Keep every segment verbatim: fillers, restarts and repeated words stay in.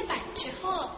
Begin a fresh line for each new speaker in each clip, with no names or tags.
بچه ها.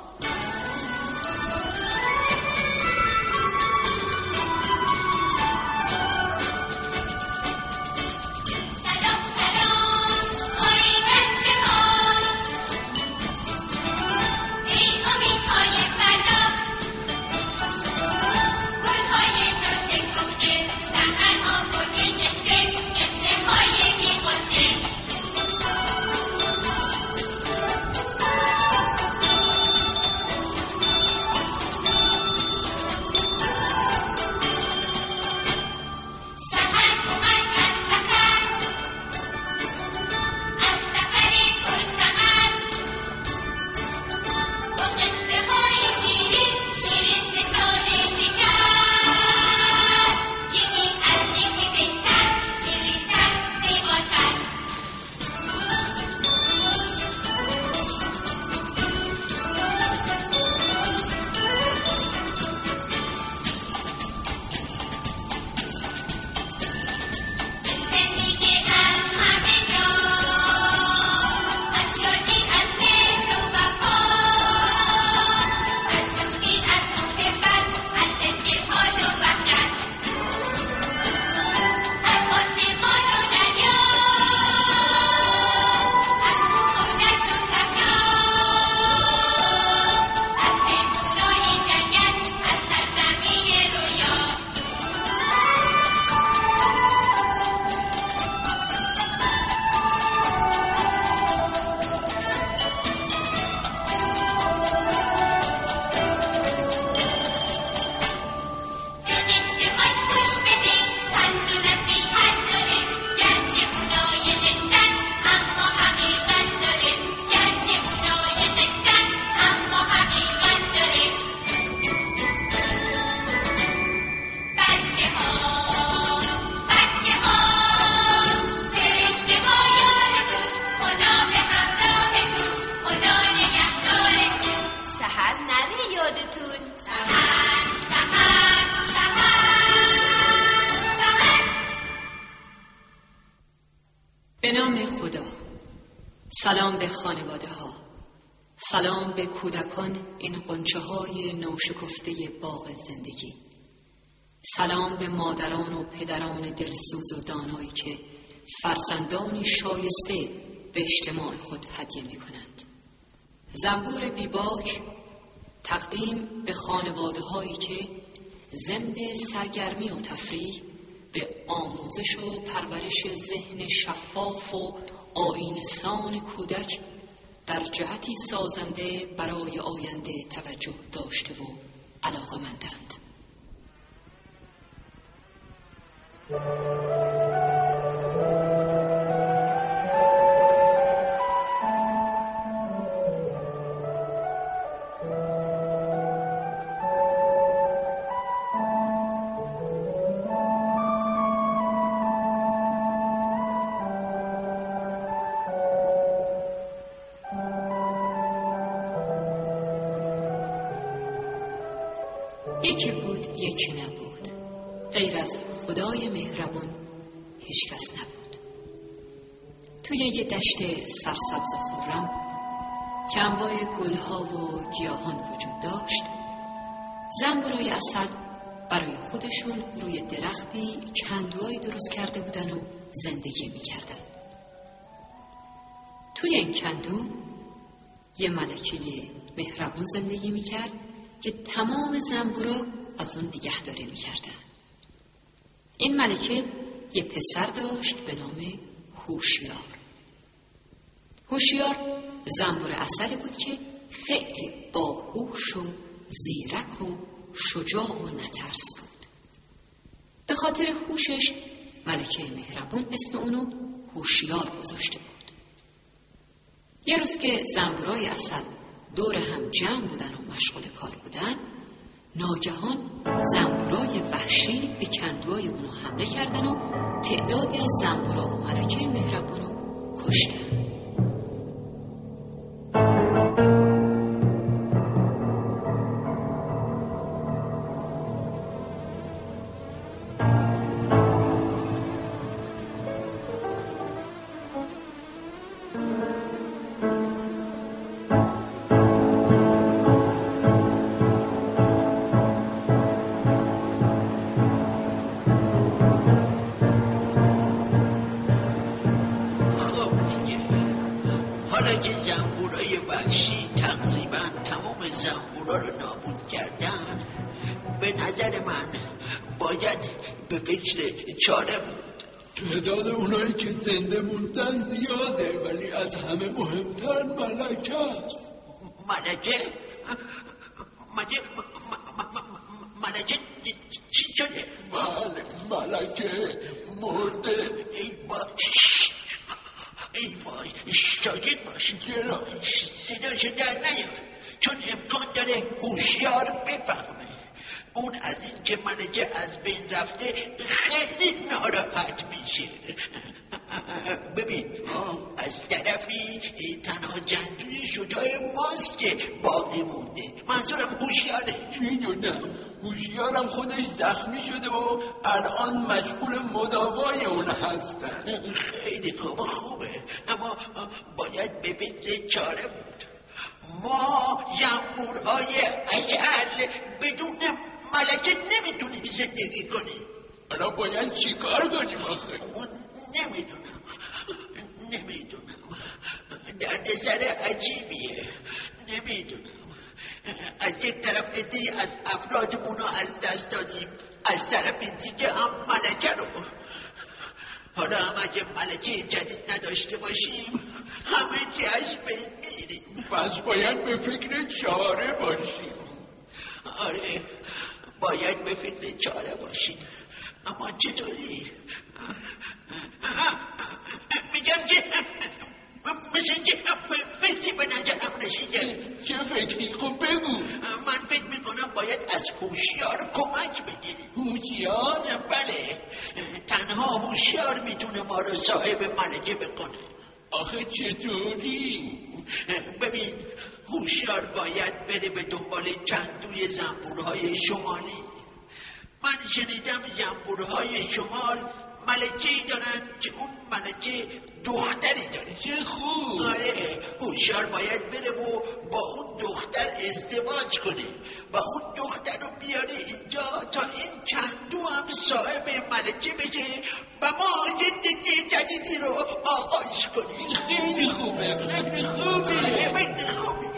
به نام خدا. سلام به خانواده ها، سلام به کودکان این غنچه های نوشکفته باغ زندگی، سلام به مادران و پدران دلسوز و دانایی که فرزندانی شایسته به اجتماع خود هدیه می کنند. زنبور بیباک تقدیم به خانواده هایی که ضمن سرگرمی و تفریح به آموزش و پرورش ذهن شفاف و آیین‌سان کودک در جهتی سازنده برای آینده توجه داشته و علاقه‌مندند. یکی بود یکی نبود، غیر از خدای مهربون هیچ کس نبود. توی یه دشت سرسبز و خرم که انواع گلها و گیاهان وجود داشت، زنبورای عسل برای خودشون روی درختی کندوهایی درست کرده بودن و زندگی میکردن. توی این کندو یه ملکه مهربون زندگی میکرد که تمام زنبورا از اون نگهداری میکردن. این ملکه یه پسر داشت به نام هوشیار. هوشیار زنبور عسلی بود که خیلی باهوش و زیرک و شجاع و نترس بود. به خاطر هوشش ملکه مهربون اسم اونو هوشیار گذاشته بود. یه روز که زنبورای عسل دور هم جمع بودن و مشغول کار بودن، ناگهان زنبورای وحشی به کندوهای اونو حمله کردن و تعدادی از زنبورا و ملکه مهربون رو کشتن.
حالا که زنبورای وحشی تقریبا تمام زنبورا رو نابود کردن، به نظر من باید به فکر چاره بود.
تعداد اونایی که زنده موندن زیاده، ولی از همه مهمتر ملکه است.
ملکه؟ ملکه ملکه چی شده؟
بله ملکه مرده.
ای باش ای وای شاگرد باش،
چرا؟
صداشو در نیار، چون امکان داره هوشیار بفهمه. اون از این که ملکه از بین رفته خیلی ناراحت میشه. ببین از طرفی تنها جنگجوی شجاع ماست که باقی مونده، منظورم هوشیاره.
میدونم هوشیارم خودش زخمی شده و الان مشغول مداوای اون هستن.
خیلی خوبه خوبه اما باید به فکر چاره بود. ما زنبورهای اجل بدون ملکه نمیتونیم زندگی کنیم.
حالا باید چی کار کنیم آخه؟
نمیدونم نمیدونم درد سر عجیبیه. نمیدونم. از یک طرف عده‌ای از افرادمون رو از دست دادیم، از طرف دیگه هم ملکه رو. حالا هم اگه ملکه جدید نداشته باشیم همه جهش بین میریم.
پس باید به فکر چاره باشیم.
آره باید به فکر چاره باشیم، اما چطوری؟ میگم که مثل اینکه فکری به نظرم رسیده.
چه فکری؟ خب بگو.
من فکر میکنم باید از هوشیار کمک بگیریم.
هوشیار؟
بله، تنها هوشیار میتونه ما رو صاحب ملکه بکنه.
آخه چطوری؟
ببین هوشیار باید بره به دنبال کندوی زنبورهای شمالی. من شنیدم زنبورهای شمال ملکه‌ای دارن که اون ملکه دختری داره.
چه خوب.
آره هوشیار باید بره و با اون دختر ازدواج کنه و اون دختر رو بیاره اینجا تا این کندو هم صاحب ملکه بشه و ما زندگی جدیدی رو آغاز کنیم.
خیلی خوبه، فکر خوبه.
فکر خوبه.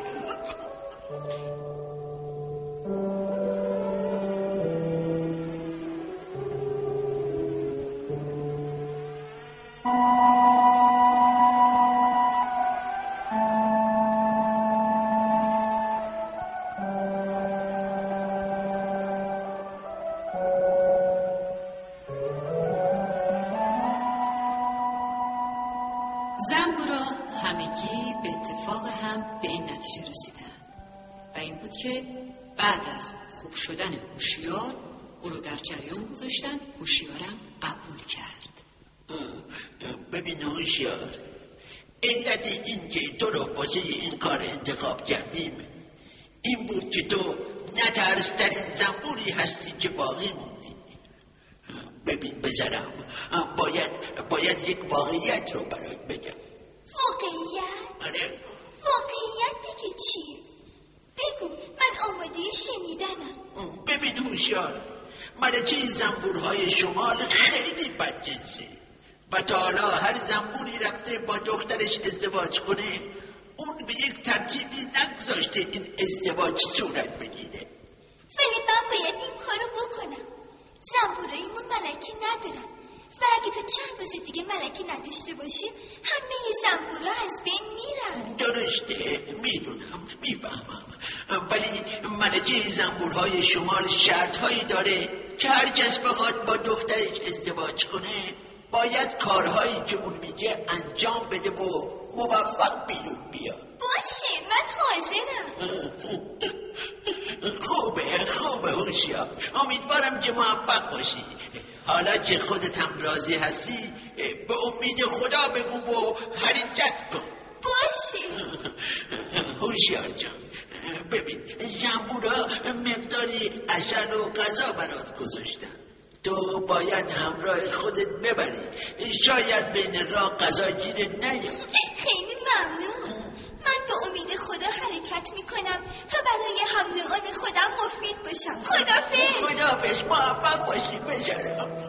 زنبورا همگی به اتفاق هم به این نتیجه رسیدن و این بود که بعد از خوب شدن هوشیار او رو در جریان گذاشتن. هوشیارم قبول کرد.
ببین هوشیار، علت این که تو رو واسه این کار انتخاب کردیم این بود که تو نترس‌ترین زنبوری هستی که باقی موندی. ببین بذارم باید باید یک واقعیت رو برات بگم.
واقعیت؟
آره
واقعیت دیگه چیه؟ بگو، من آماده شنیدنم.
ببین هوشیار، ملکه زنبورهای شمال خیلی بدجنسه و تا حالا هر زنبوری رفته با دخترش ازدواج کنه اون به یک ترتیبی نگذاشته این ازدواج صورت بگیره.
ولی من باید این کارو بکنم. زنبوراییمون ملکه ندارن و اگه تو چند روز دیگه ملکه نداشته باشیم همه زنبورا از بین میرن.
درسته، میدونم، میفهمم، ولی ملکه زنبورهای شمال شرطهایی داره که هر کس بخواد با دخترش ازدواج کنه باید کارهایی که اون میگه انجام بده و موفق بیرون بیاد.
باشه، من حاضرم.
خوبه خوبه هوشیار، امیدوارم که موفق باشی. حالا که خودت هم راضی هستی به امید خدا بگو و حرکت کن.
باشه
هوشیار جان، ببین زنبورا مقداری عشر و غذا برات گذاشتن، تو باید همراه خودت ببری، شاید بین راه غذا گیرت نیاد.
خیلی ممنون. من به امید خدا حرکت میکنم تا برای هم نوعان خودم مفید باشم. خدافظ.
خدافظ، موفق باشی بشرم.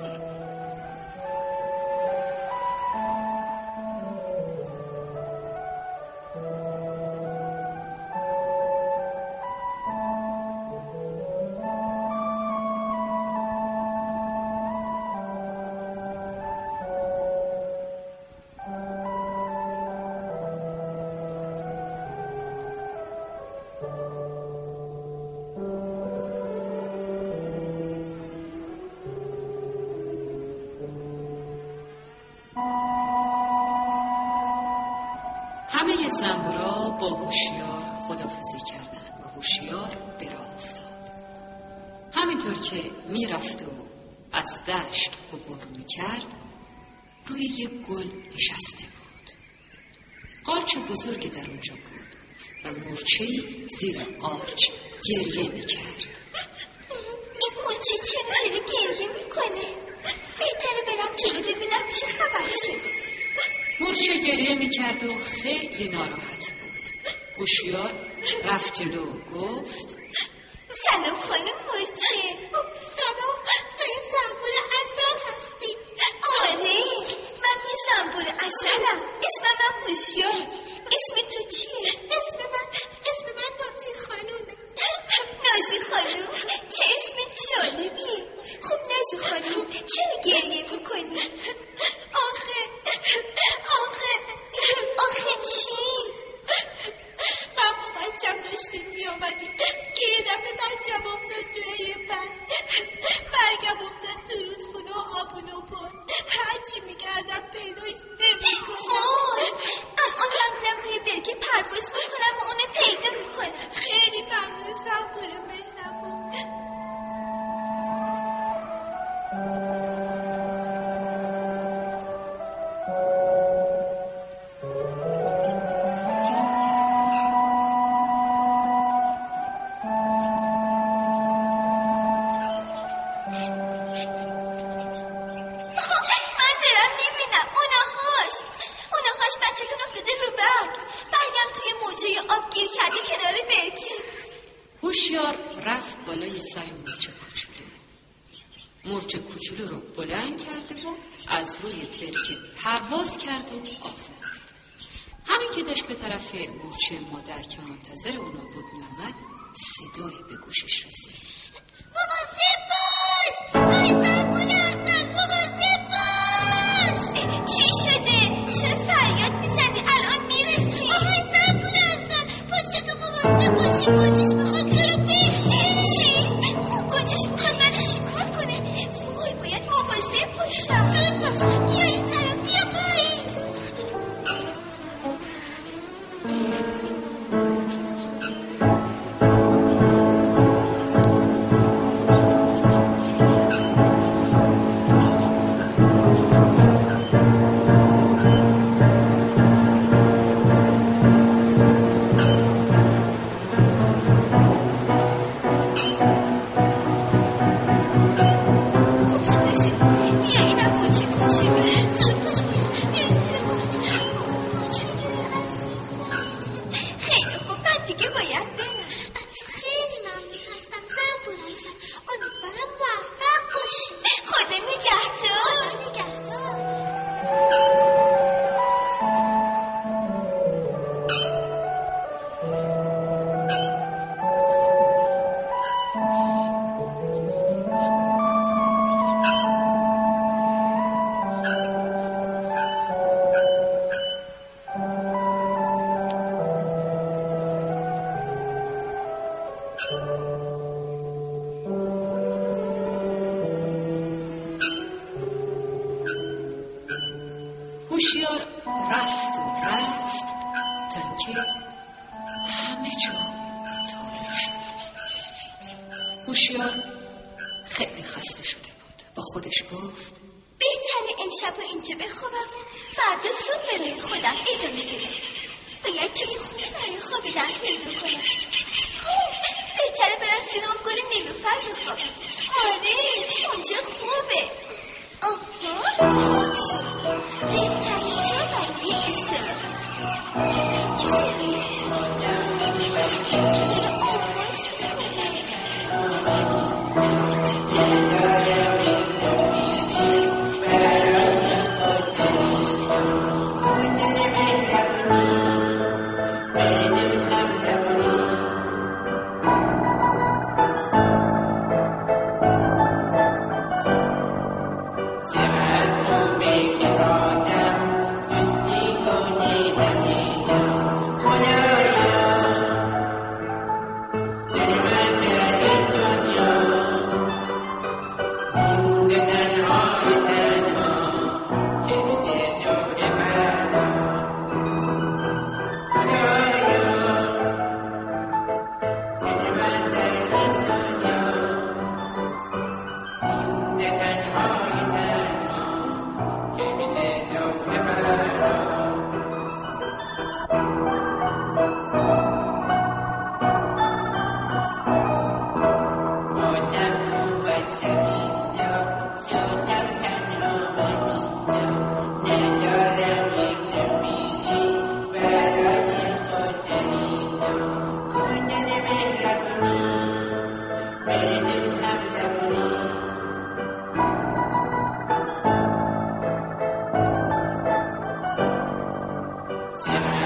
همه زنبورا با هوشیار خداحافظی کردند و هوشیار به راه افتاد. همینطور که میرفت و از دشت عبور میکرد روی یک گل نشسته بود. قارچ بزرگی در اونجا بود و مورچه‌ای زیر قارچ گریه میکرد.
این مورچه چرا خیلی گریه میکنه؟ بهتره برم جلو ببینم چه خبر شد.
مورچه گریه میکرد و خیلی ناراحت بود. هوشیار رفت جلو و گفت
سلام خانم مورچه.
سلام، تو این زنبور عسل هستی؟
آره، من یه زنبور عسلم. اسم من هوشیار. اسم تو چیه؟
اسم من اسم من نازی خانومه.
نازی خانوم؟ چه اسم جالبیه. خب نازی خانوم چرا گریه میکنی؟
آخه آخه
آخه چی؟
من با بچم داشتیم میامدیم که یه دفعه بچم افتاد روی یه برگ. برگم افتاد تو رودخونه و آبونو برد. هرچی میگردم پیداش نمیکنم.
وای، الان هم روی برگه پرواز میکنم و اونو پیدا میکنم.
خیلی ممنون زنبور مهربون.
هوشیار رفت بالای سر مورچه کوچولو. مورچه کوچولو رو بلند کرده و از روی برکه پرواز کرد و آورد. همین که داشت به طرف مورچه مادر که منتظر اونا بود می‌آمد، صدای به گوشش رسید.
مواظب باش! آی زنبور عسل، مواظب باش!
چی شده؟ چرا فریاد میزنی؟ الان میرسی.
آی زنبور عسل، پشتتو مواظب باشی، گنجش میخواد تو رو بگیره.
چی؟ گنجش میخواد منو شکار کنه. وای، باید مواظب باشم.
زود باش، بیا این طرف، بیا پایین.
هوشیار رفت و رفت تا اینکه همه جا تاریک شد. هوشیار خیلی خسته شده بود. با خودش گفت
بهتره امشب اینجا بخوابم و فردا صبح به راه خودم ادامه بدم. باید جای خوبی برای خوابیدن پیدا کنم. بهتره برم زیر اون گل نیلوفر بخوابم. آره، اونجا خوبه. آها، خوب شد. بهترین جا برای استراحت. چیزی که دل آواز میخونه.
چقدر خوبه که آدم دوست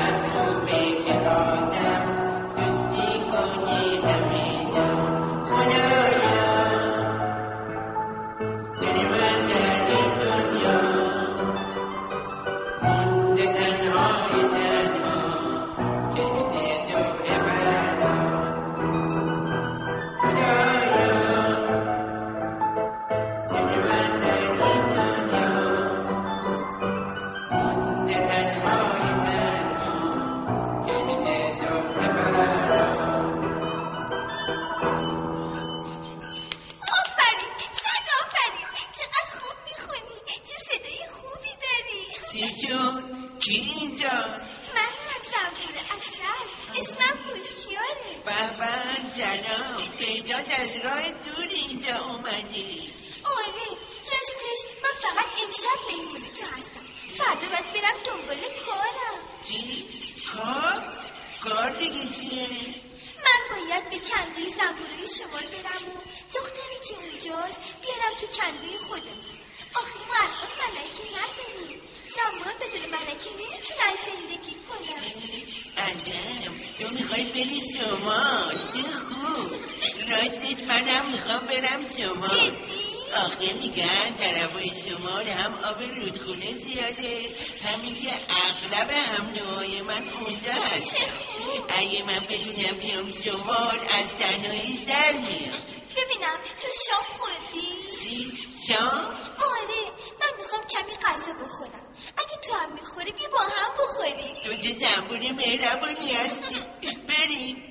آخه میگن طرفای شمال هم آب رودخونه زیاده، همین که اغلب هم نوهای من اونجا هست. اگه من بدونم بیام شمال از تنهایی در میام.
ببینم تو شام خوردی؟
چی؟ شام؟
آره، من میخوام کمی غذا بخورم. اگه تو هم میخوری بیا با هم بخوریم.
تو چه زنبور مهربانی هستی. بریم.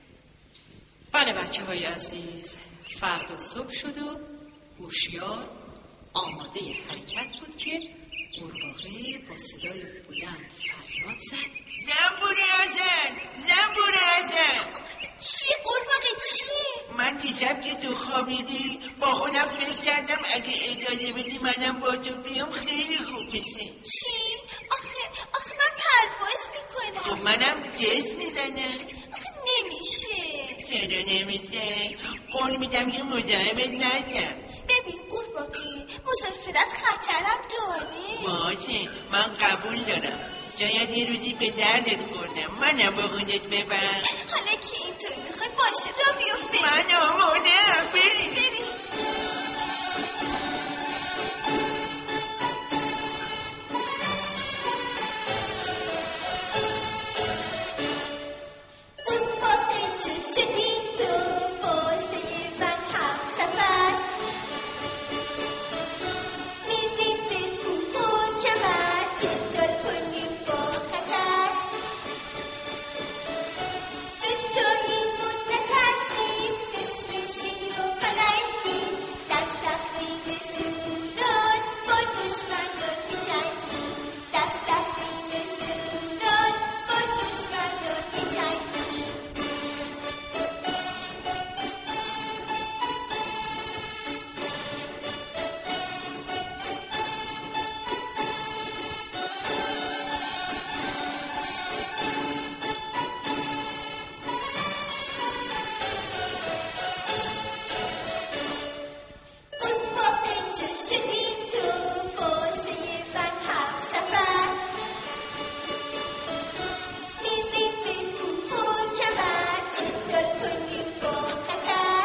بله بچه های عزیز، فردا صبح شد و هوشیار آماده حرکت بود که قورباغه با صدای بلند فریاد زد:
زنبور حسن، زنبور حسن.
چیه قورباغه چیه؟
من دیشب که تو خوابیدی با خودم فکر کردم اگه اجازه بدی منم با تو بیام خیلی خوب بشه.
چی؟ آخه آخه من پرواز میکنم.
خب منم جس میزنم.
آخه نمیشه.
چرا نمیشه؟ قول میدم که مزاحمت نشم.
ببین قورباغه، مسافرت خطرم داره.
باشه، من قبول دارم. شاید یه روزی به دردت خوردم، منم با خودت ببر.
حالا که اینطور میخوای باشه را بیفت.
من آمادم. بریم
بریم. قورباغه چون شدی تو واسه من هم سفر، میریم به کوه و کمر چطور کنیم با خطر، دوتاییمون نترسیم مثل شیر و پلنگیم، در صخره سکونات با دشمنان میجنگیم، در صخره سکونات با دشمنان میجنگیم. قورباغه چون شدی تو واسه من هم سفر، میریم به کوه و کمر چطور کنیم با خطر،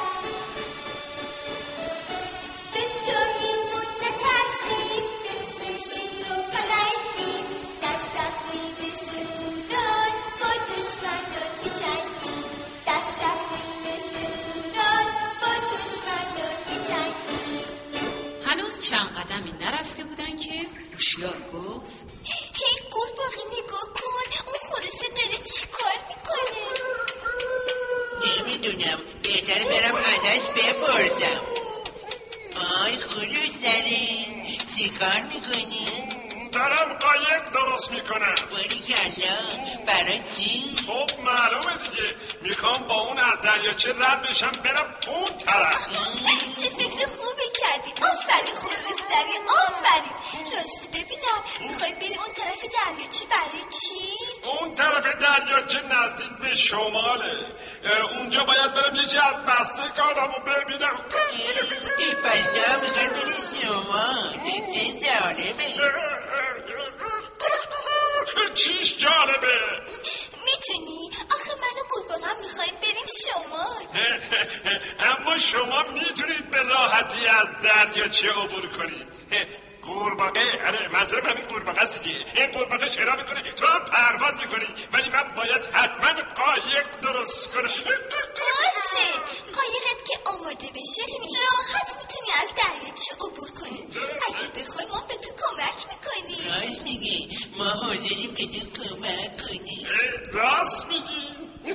دوتاییمون نترسیم مثل شیر و پلنگیم، در صخره سکونات با دشمنان میجنگیم، در صخره سکونات با دشمنان میجنگیم.
هنوز چند قدمی نرفته بودن که هوشیار گفت:
هی قورباغه نگاه کن، اون خورسه داره چی کار میکنه؟
نمیدونم، بهتره برم ازش بپرسم. آی خروس داره، چی کار میکنی؟
دارم قایق درست میکنم.
باریکلا، برای چی؟
خب معلومه دیگه، میخوام با اون از دریاچه رد بشم برم اون طرف.
چه فکر خوبی کردی، آفرین خورس داری، آفرین. راست ببینم میخوای بری اون طرف دریاچه برای چی؟
اون طرف دریاچه نزدیک به شماله، اونجا باید برم یکی از بستگانمو ببینم.
ای پس تو هم میخوای بری شمال، چه جالبه.
چیش جالبه؟
میتونی؟ آخه من و قورباغه میخوایم بریم شمال.
اما شما میتونید به راحتی از دریاچه عبور کنید. قورباغه، آره منظورم همین قورباغه است دیگه. این قورباغه شنا میکنه، تو هم پرواز میکنی، ولی من باید حتما قایق درست کنم.
باشه، قایقت که آماده بشه راحت میتونی از دریاچه عبور کنی. اگه بخوای ما به تو کمک میکنیم.
راست میگی، ما حاضریم به تو کمک کنیم.
راست میگی؟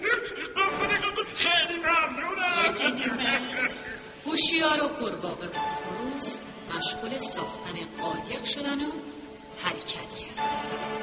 خیلی ممنونم.
هوشیار و قورباغه و خروس مشغول ساختن قایق شدن و حرکت کردن.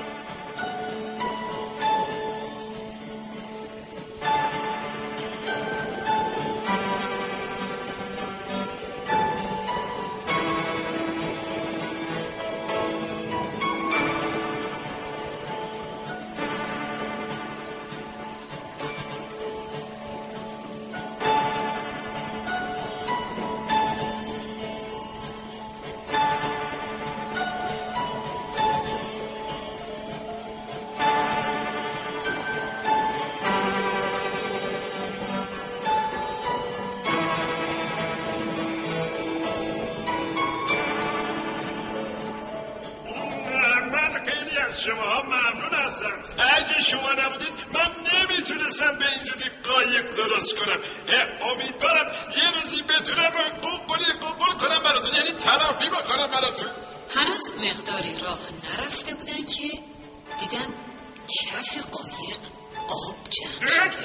شما ممنون هستم. اگه شما نبودید من نمیتونستم به این زودی قایق درست کنم. امیدوارم یه روزی بتونم قوقلی قوقل کنم براتون، یعنی ترافی بکنم براتون.
هنوز مقداری راه نرفته بودن که دیدن کف قایق آب جمع شده.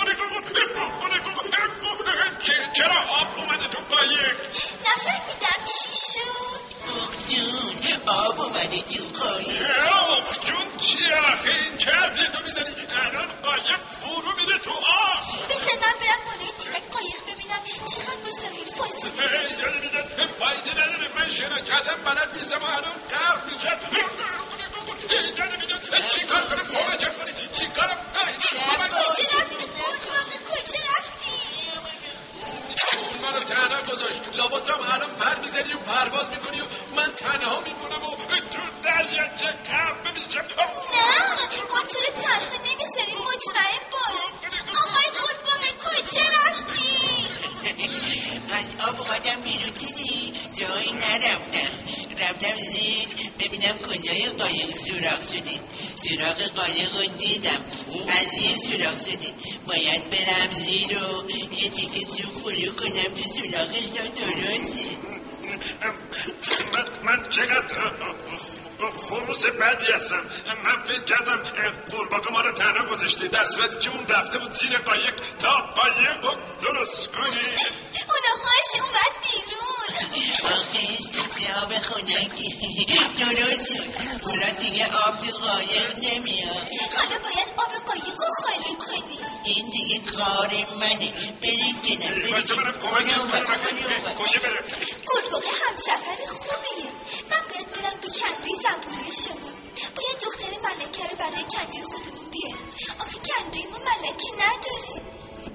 چرا آب اومده تو قایق؟
نفهمیدم چی شد.
اوخ جون، آب اومده تو قایق.
اوخ جون چیه آخه؟ این کردی تو میزنی الان قایق فرو میره تو آب.
بسه من برم بالای تیرک قایق ببینم چقدر با ساحل فاصله.
اجازه میدن فایده نداره، من شنا کردم بلد نیستم و الان غرق میشم. اجازه میدن چی کار کنم کمکم کنی؟ چی کارم؟
کجا رفتی قورباغه؟ کجا رفتی؟
اون منو تنها گذاشت. لابد تو هم الان پر میزنی و پرواز میکنی و من تنها میمونم و تو دریاچه غرق میشم.
نه، ما تو رو تنها نمیذاریم، مطمئن باش. آقای قورباغه کجا رفتی؟
از آب اومدم بیرون، دیدی؟ جایی نرفتم، رفتم زیر ببینم کجای قایق سوراخ شده. سوراخ قایق رو دیدم، از زیر سوراخ شده. باید برم زیر و یه تیکه تو فرو کنم تو سوراخش تا درسته.
من, من چقدر خروس بدی هستم. من فکر کردم قورباغه ما رو تنها گذاشته، در صورتی که اون رفته بود زیر قایق تا قایق رو درست کنی.
اونهاش اومد بیرون.
آخه جواب خنکی درست شد. حالا دیگه آب تو قایق نمیاد.
حالا باید آب قایق رو خالی کنی.
این دیگه کار منه. برید کنم
بایسته منم کمکم کنم. کجا برم؟
قورباغه همسفر خوبیه. من باید برم به کندوی زنبوری شما. باید دختر ملکه رو برای کندوی خودمون بیارم. آخه کندوی ما ملکه نداره.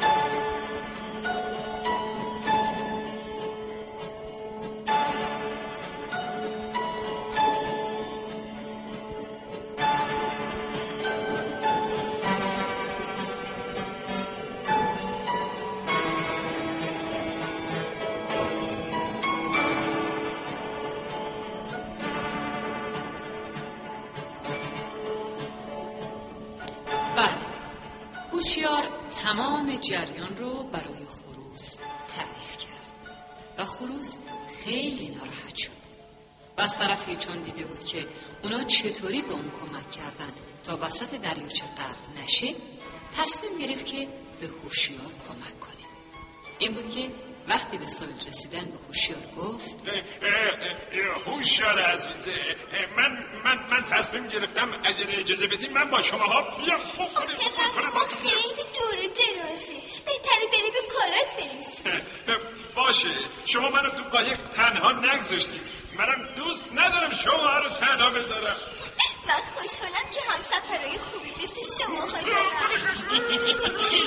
هوشیار تمام جریان رو برای خروس تعریف کرد و خروس خیلی ناراحت شد و از طرفی چون دیده بود که اونا چطوری به اون کمک کردن تا وسط دریاچه غرق نشه، تصمیم گرفت که به هوشیار کمک کنه. این بود که وقتی به ساحل رسیدن به هوشیار گفت
هوشیار عزیزه، من من من تصمیم گرفتم اگر اجازه بدیم من با شماها بیام خوب کنیم.
آخه ما خیلی دور و درازه، بهتره بری به کارات برسی.
باشه، شما منو تو قایق تنها نگذاشتید. منم دوست ندارم شما رو تنها بذارم.
من خوشحالم که همسفرهای خوبی مثل شما ها دارم.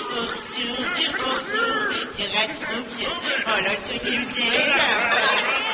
چقدر خوب شد. حالا تو که